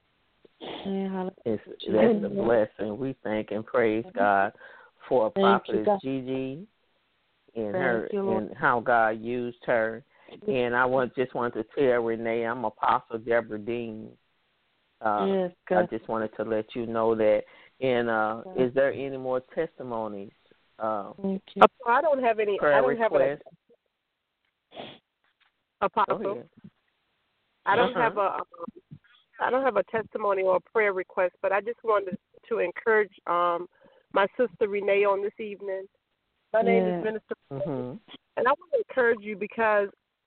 That's a blessing. We thank and praise God for Prophetess Gigi and and how God used her. And I just wanted to tell Renee, I'm Apostle Deborah Dean. I just wanted to let you know that. And is there any more testimonies? I don't have any. Prayer requests. Apostle. I don't have a testimony or a prayer request, but I just wanted to encourage my sister Renee on this evening. My name is Minister, and I want to encourage you because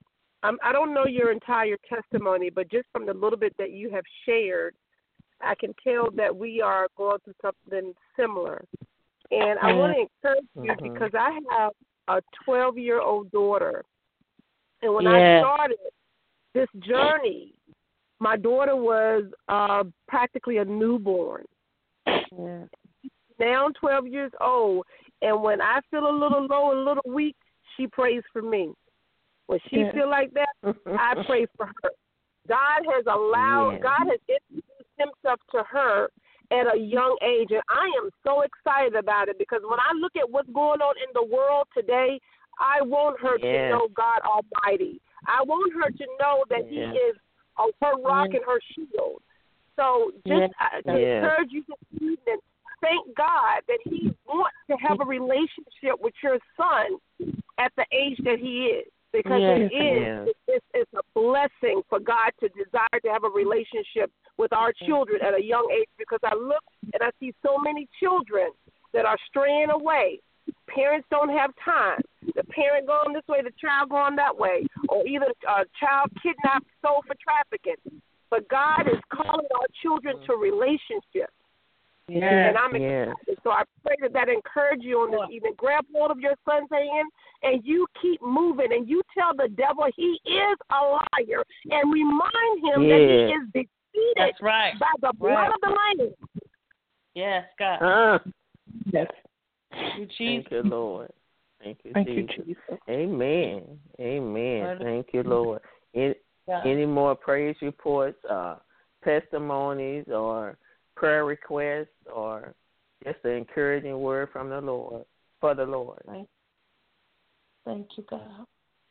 I don't know your entire testimony, but just from the little bit that you have shared, I can tell that we are going through something similar. And I want to encourage you because I have a 12-year-old daughter. And when I started this journey, my daughter was practically a newborn. Yeah. Now I'm 12 years old, and when I feel a little low, a little weak, she prays for me. When she feel like that, I pray for her. God has introduced himself to her at a young age, and I am so excited about it because when I look at what's going on in the world today, I want her to know God Almighty. I want her to know that he is her rock and her shield. So just to encourage you this evening, thank God that he wants to have a relationship with your son at the age that he is. Because it's a blessing for God to desire to have a relationship with our children at a young age, because I look and I see so many children that are straying away. Parents don't have time. The parent going this way, the child going that way, or either a child kidnapped, sold for trafficking. But God is calling our children to relationships. And I'm excited. So I pray that encourage you on this evening. Grab hold of your son's hand and you keep moving and you tell the devil he is a liar and remind him that he is defeated by the blood of the Lamb. Yes, God. Yes. Thank you, Lord. Thank you, Jesus. Amen. Thank you, Lord. Any more praise reports, testimonies, or prayer requests, or just an encouraging word from the Lord, for the Lord? Thank you, God.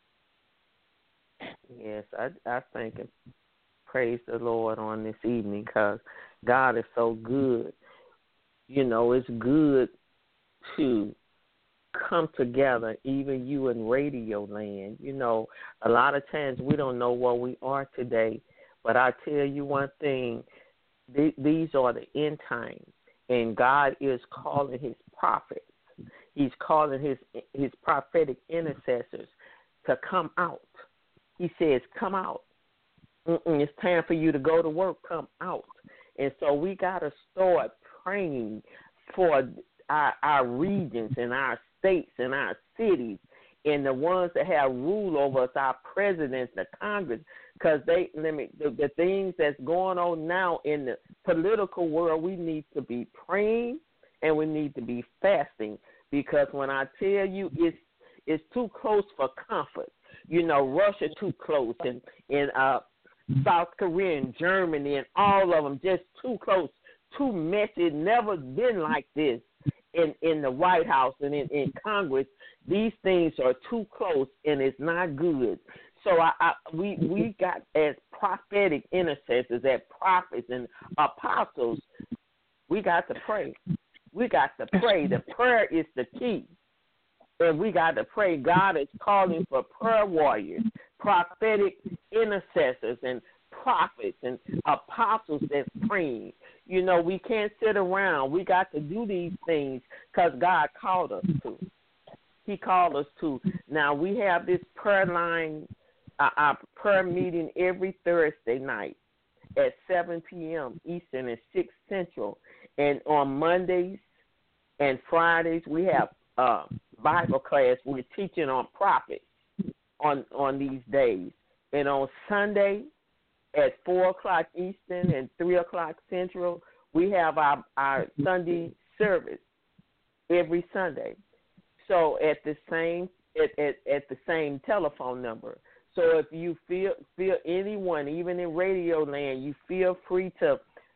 Yes, I thank and praise the Lord on this evening because God is so good. You know, it's good to come together, even you in radio land. You know, a lot of times we don't know where we are today, but I tell you one thing, these are the end times, and God is calling his prophets. He's calling his prophetic intercessors to come out. He says, come out. It's time for you to go to work. Come out. And so we got to start praying for our regions and our states and our cities and the ones that have rule over us, our presidents, the Congress, because the things that's going on now in the political world, we need to be praying and we need to be fasting, because when I tell you it's too close for comfort. You know, Russia too close, and South Korea and Germany and all of them just too close, too messy, never been like this. in the White House and in Congress, these things are too close and it's not good. So we got, as prophetic intercessors, as prophets and apostles, we got to pray. We got to pray. The prayer is the key. And we got to pray. God is calling for prayer warriors, prophetic intercessors, and prophets and apostles that's praying. You know, we can't sit around. We got to do these things because God called us to. He called us to. Now, we have this prayer line, our prayer meeting every Thursday night at 7 p.m. Eastern and 6 Central. And on Mondays and Fridays, we have Bible class. We're teaching on prophets on these days. And on Sunday at 4 o'clock Eastern and 3 o'clock Central, we have our Sunday service every Sunday. So at the same telephone number. So if you feel anyone, even in radio land, you feel free to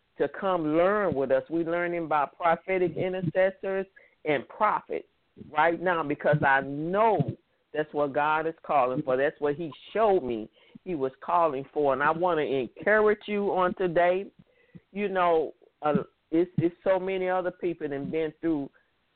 come learn with us. We're learning about prophetic intercessors and prophets right now because I know that's what God is calling for. That's what he showed me he was calling for. And I want to encourage you on today. You know, it's so many other people that have been through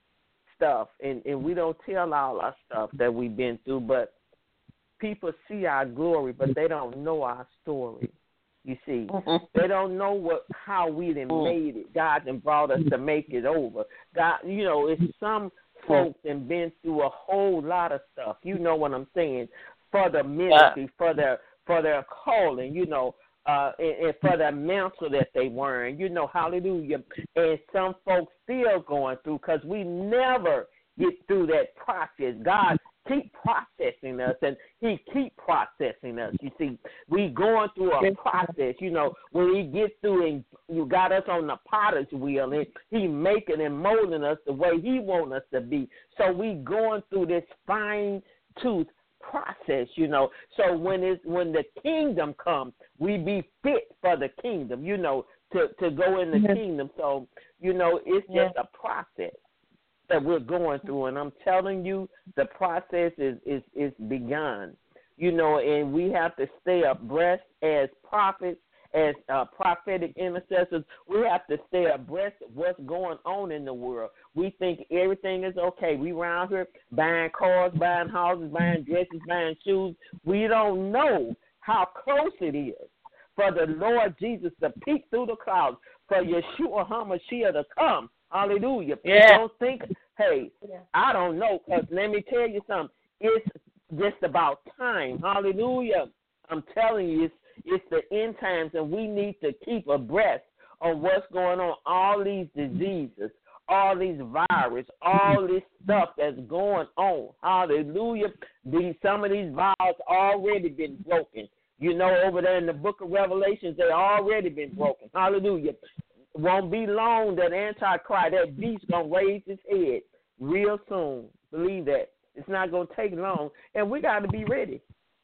stuff, and we don't tell all our stuff that we've been through, but people see our glory, but they don't know our story. You see, they don't know how we done made it. God done brought us to make it over. God, you know, it's some folks that been through a whole lot of stuff. You know what I'm saying? For the ministry, for their calling, you know, and for the mantle that they wearing, you know, hallelujah. And some folks still going through because we never get through that process. God keep processing us, and he keep processing us. You see, we going through a process. You know, when he gets through and you got us on the potter's wheel, and he making and molding us the way he want us to be. So we going through this fine-tooth process, you know. So when the kingdom comes, we be fit for the kingdom, you know, to go in the kingdom. So, you know, it's just a process that we're going through, and I'm telling you, the process is begun, you know, and we have to stay abreast as prophets, as prophetic intercessors. We have to stay abreast of what's going on in the world. We think everything is okay. We around here buying cars, buying houses, buying dresses, buying shoes. We don't know how close it is for the Lord Jesus to peek through the clouds, for Yeshua HaMashiach to come. Hallelujah. Yeah. Don't think, hey, I don't know, because let me tell you something. It's just about time. Hallelujah. I'm telling you, it's the end times, and we need to keep abreast of what's going on. All these diseases, all these viruses, all this stuff that's going on. Hallelujah. Some of these vials already been broken. You know, over there in the book of Revelations, they already been broken. Hallelujah. Won't be long that Antichrist, that beast, going to raise his head real soon. Believe that. It's not going to take long. And we got to be ready.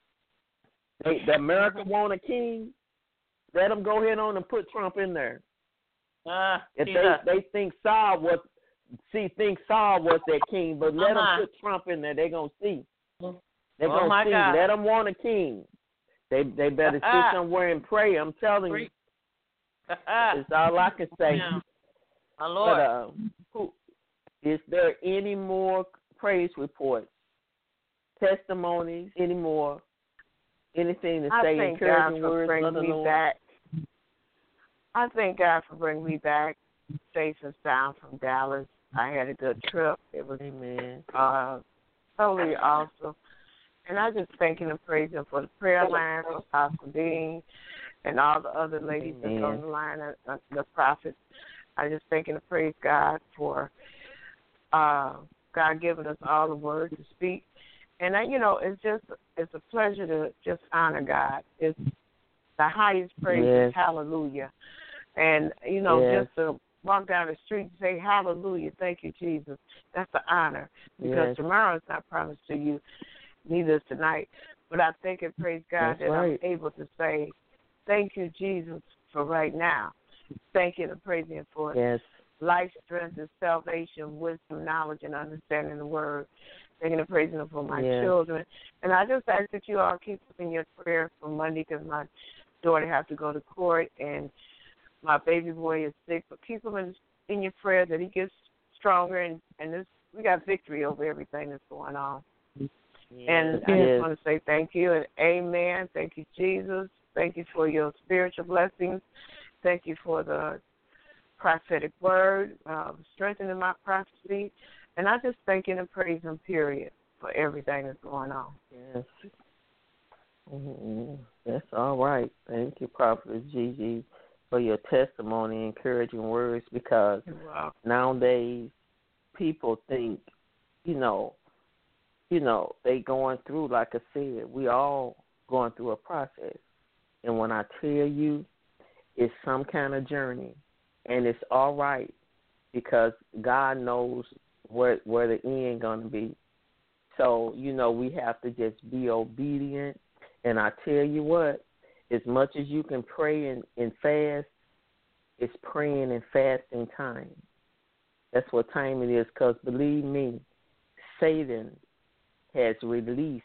The America want a king, let them go ahead on and put Trump in there. If they think Saul was their king, but let them put Trump in there. They're going to see. They're going to see. God. Let them want a king. They better sit somewhere and pray. I'm telling you. That's all I can say. Yeah. My Lord. But, is there any more praise reports, testimonies, any more, anything to say, encouraging words? I thank God for bringing me back safe and sound from Dallas. I had a good trip. It was totally awesome. And I just thank and praise him for the prayer line, for Apostle Dean, and all the other ladies that's on the line, the prophets. I just thank and praise God for God giving us all the words to speak. And, it's a pleasure to just honor God. It's the highest praise is hallelujah. And, just to walk down the street and say hallelujah, thank you, Jesus, that's the honor. Because tomorrow is not promised to you, neither is tonight. But I thank and praise God I'm able to say, thank you, Jesus, for right now. Thank you and praise Him for life, strength, and salvation, wisdom, knowledge, and understanding the word. Thanking and praising Him for my children. And I just ask that you all keep them in your prayer for Monday because my daughter has to go to court and my baby boy is sick. But keep him in your prayer that he gets stronger and we got victory over everything that's going on. And I just want to say thank you and amen. Thank you, Jesus. Thank you for your spiritual blessings. Thank you for the prophetic word, strengthening my prophecy. And I just thank you and praise Him, period, for everything that's going on. Yes. Mm-hmm. That's all right. Thank you, Prophet Gigi, for your testimony, encouraging words, because nowadays people think, they going through, like I said, we all going through a process. And when I tell you it's some kind of journey, and it's all right because God knows where the end going to be. So, we have to just be obedient. And I tell you what, as much as you can pray and fast, it's praying and fasting time. That's what time it is, because believe me, Satan has released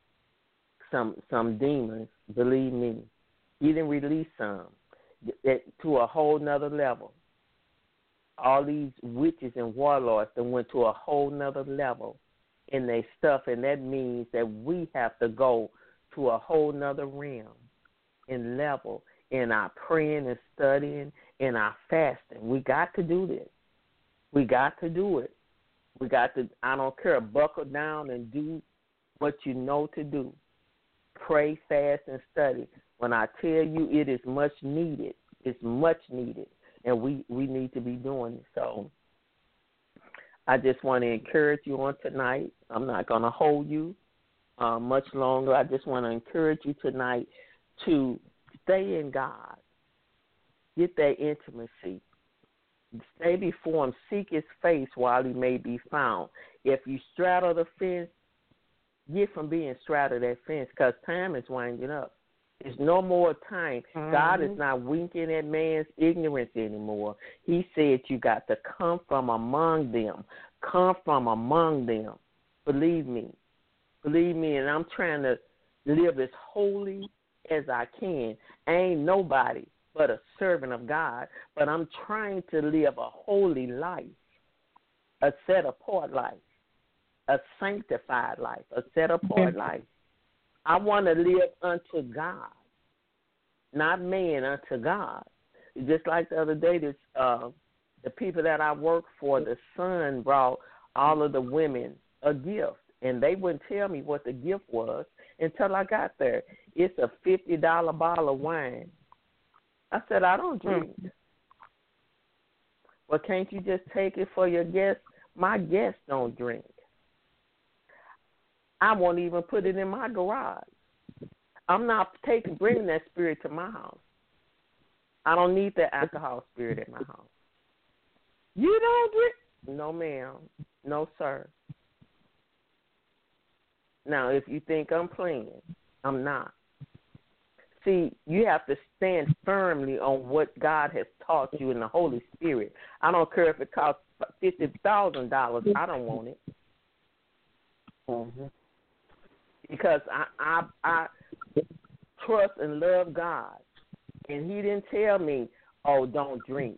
some demons, believe me. He didn't release some to a whole nother level. All these witches and warlords that went to a whole nother level in their stuff, and that means that we have to go to a whole nother realm and level in our praying and studying and our fasting. We got to do this. We got to do it. We got to, I don't care, buckle down and do what you know to do. Pray, fast, and study. When I tell you it is much needed, it's much needed, and we need to be doing it. So I just want to encourage you on tonight. I'm not going to hold you much longer. I just want to encourage you tonight to stay in God. Get that intimacy. Stay before Him. Seek His face while He may be found. If you straddle the fence, get from being straddled that fence, because time is winding up. There's no more time. Mm-hmm. God is not winking at man's ignorance anymore. He said you got to come from among them. Come from among them. Believe me. Believe me, and I'm trying to live as holy as I can. I ain't nobody but a servant of God, but I'm trying to live a holy life, a set-apart life, a sanctified life, a set-apart life. I want to live unto God, not man, unto God. Just like the other day, the people that I work for, the son brought all of the women a gift, and they wouldn't tell me what the gift was until I got there. It's a $50 bottle of wine. I said, I don't drink. Well, can't you just take it for your guests? My guests don't drink. I won't even put it in my garage. I'm not bringing that spirit to my house. I don't need the alcohol spirit in my house. You don't drink? No, ma'am. No, sir. Now, if you think I'm playing, I'm not. See, you have to stand firmly on what God has taught you in the Holy Spirit. I don't care if it costs $50,000. I don't want it. Mm-hmm. Because I trust and love God. And He didn't tell me, oh, don't drink.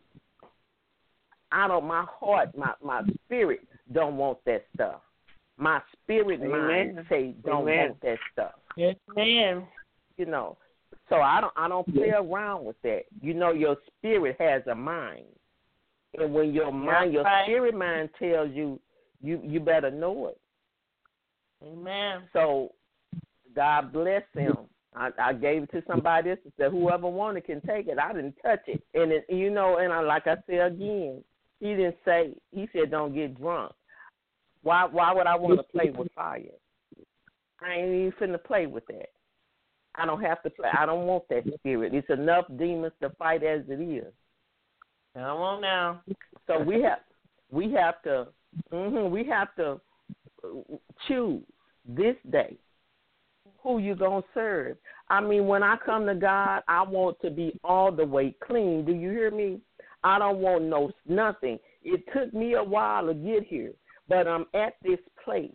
My heart, my spirit don't want that stuff. My spirit mind say don't want that stuff. Yes, ma'am. So I don't play around with that. Your spirit has a mind. And when your spirit mind tells you, you better know it. Amen. So God bless him. I gave it to somebody else and said, whoever wanted can take it. I didn't touch it. And like I said again, he said don't get drunk. Why would I want to play with fire? I ain't even finna play with that. I don't have to play. I don't want that spirit. It's enough demons to fight as it is. Come on now. So we have to choose this day who you gonna serve. I mean, when I come to God, I want to be all the way clean. Do you hear me? I don't want nothing. It took me a while to get here, but I'm at this place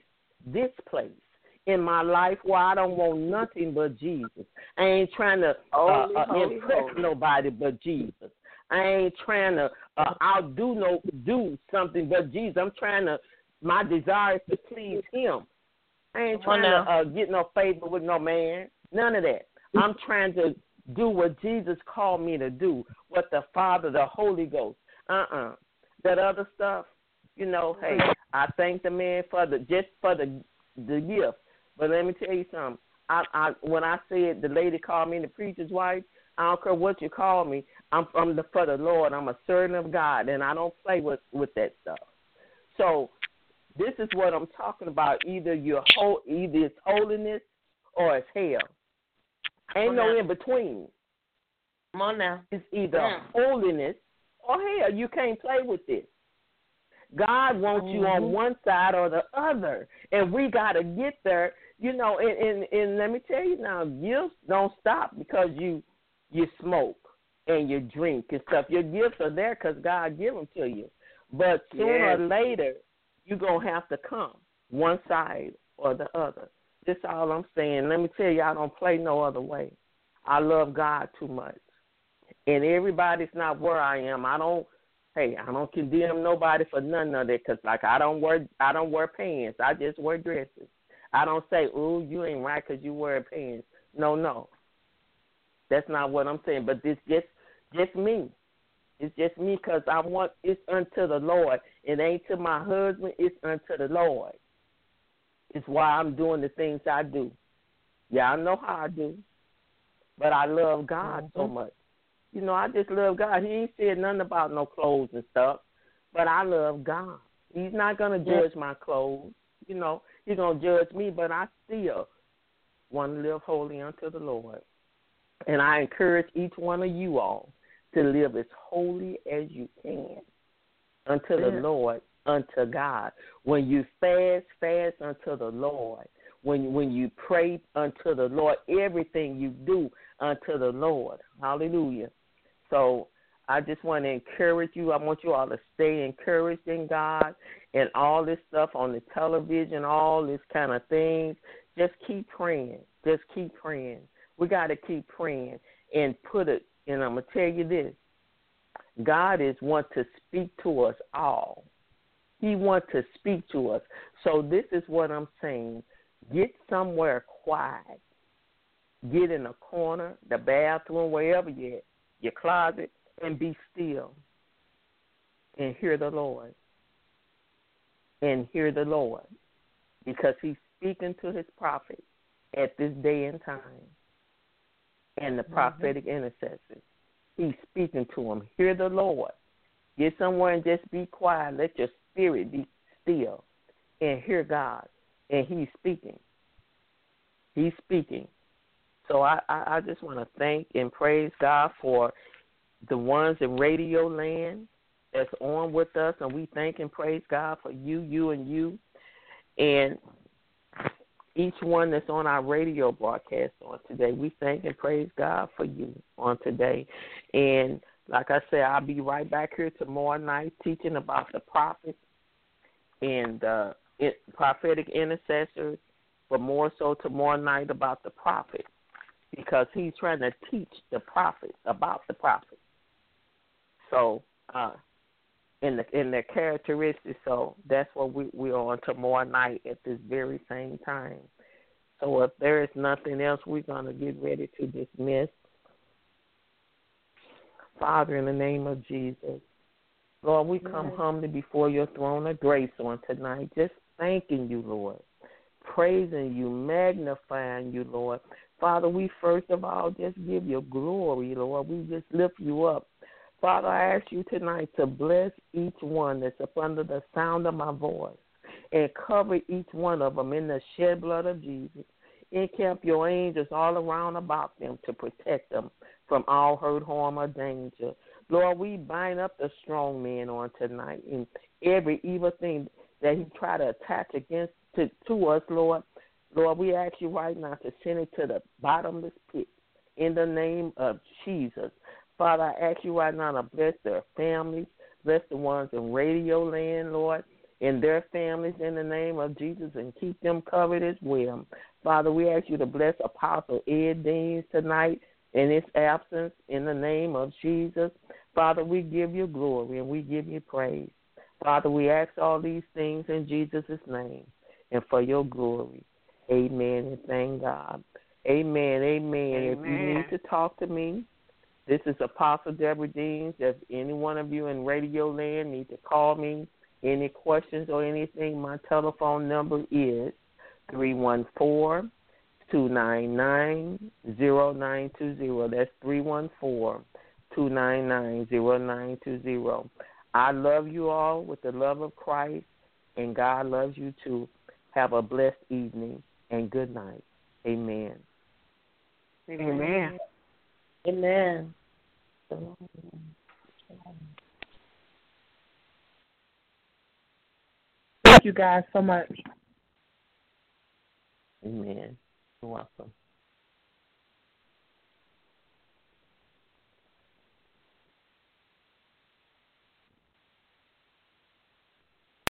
in my life where I don't want nothing but Jesus. I ain't trying to impress nobody but Jesus. I ain't trying to do something but Jesus. I'm trying to, my desire is to please him. I ain't trying to get no favor with no man. None of that. I'm trying to do what Jesus called me to do, what the Father, the Holy Ghost. That other stuff, hey, I thank the man for the gift. But let me tell you something. When I said the lady called me the preacher's wife, I don't care what you call me. I'm for the Lord. I'm a servant of God, and I don't play with that stuff. So this is what I'm talking about. Either it's holiness or it's hell. Ain't no in between. Come on now. It's either holiness or hell. You can't play with this. God wants you on one side or the other, and we got to get there. And let me tell you now, gifts don't stop because you smoke and you drink and stuff. Your gifts are there because God give them to you. But sooner or later, you're going to have to come one side or the other. That's all I'm saying. Let me tell you, I don't play no other way. I love God too much. And everybody's not where I am. I don't condemn nobody for none of that because, like, I don't wear pants. I just wear dresses. I don't say, ooh, you ain't right because you wear pants. No. That's not what I'm saying. But it's just me. It's just me because it's unto the Lord. It ain't to my husband. It's unto the Lord. It's why I'm doing the things I do. Yeah, I know how I do. But I love God so much. I just love God. He ain't said nothing about no clothes and stuff. But I love God. He's not going to judge my clothes. He's going to judge me, but I still want to live holy unto the Lord. And I encourage each one of you all to live as holy as you can unto the Lord, unto God. When you fast unto the Lord. When you pray unto the Lord, everything you do unto the Lord. Hallelujah. So I just want to encourage you. I want you all to stay encouraged in God and all this stuff on the television, all this kind of things. Just keep praying. Just keep praying. We got to keep praying and put it, and I'm going to tell you this. God wants to speak to us all. He wants to speak to us. So this is what I'm saying. Get somewhere quiet. Get in a corner, the bathroom, wherever you're at, your closet, and be still and hear the Lord. And hear the Lord. Because he's speaking to his prophet at this day and time. And the prophetic intercessors. He's speaking to them. Hear the Lord. Get somewhere and just be quiet. Let your spirit be still and hear God. And he's speaking. He's speaking. So I just want to thank and praise God for the ones in Radio Land that's on with us. And we thank and praise God for you, and you. And each one that's on our radio broadcast on today, we thank and praise God for you on today. And like I said, I'll be right back here tomorrow night teaching about the prophets and prophetic intercessors, but more so tomorrow night about the prophet, because he's trying to teach the prophets about the prophets. So in their characteristics, so that's what we're on tomorrow night at this very same time. So if there is nothing else, we're going to get ready to dismiss. Father, in the name of Jesus, Lord, we come humbly before your throne of grace on tonight, just thanking you, Lord, praising you, magnifying you, Lord. Father, we first of all just give you glory, Lord. We just lift you up. Father, I ask you tonight to bless each one that's up under the sound of my voice and cover each one of them in the shed blood of Jesus. Encamp your angels all around about them to protect them from all hurt, harm, or danger. Lord, we bind up the strong man on tonight and every evil thing that he try to attach against to us, Lord. Lord, we ask you right now to send it to the bottomless pit in the name of Jesus. Father, I ask you right now to bless their families, bless the ones in Radio Land, Lord, and their families in the name of Jesus, and keep them covered as well. Father, we ask you to bless Apostle Ed Deans tonight in his absence in the name of Jesus. Father, we give you glory and we give you praise. Father, we ask all these things in Jesus' name and for your glory. Amen and thank God. Amen, amen. If you need to talk to me, this is Apostle Deborah Deans. If any one of you in Radio Land need to call me, any questions or anything, my telephone number is 314-299-0920. That's 314-299-0920. I love you all with the love of Christ, and God loves you too. Have a blessed evening and good night. Amen. Amen. Amen. Thank you guys so much. Amen. You're welcome.